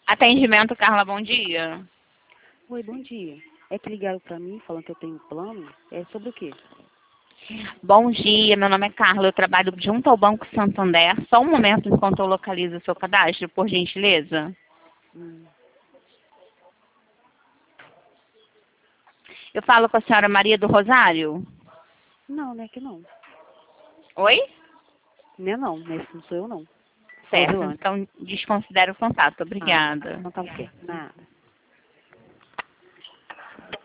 Atendimento, Carla, bom dia. Oi, bom dia. É que ligaram para mim falando que eu tenho plano. É sobre o quê? Bom dia, meu nome é Carla, eu trabalho junto ao Banco Santander. Só um momento enquanto eu localizo o seu cadastro, por gentileza. Hum. Eu falo com a senhora Maria do Rosário? Não, não é que não. Oi? Não é não, nesse não sou eu não. Certo, Rosilane. então desconsidero o contato. Ah, Obrigada. então tá ok. Nada.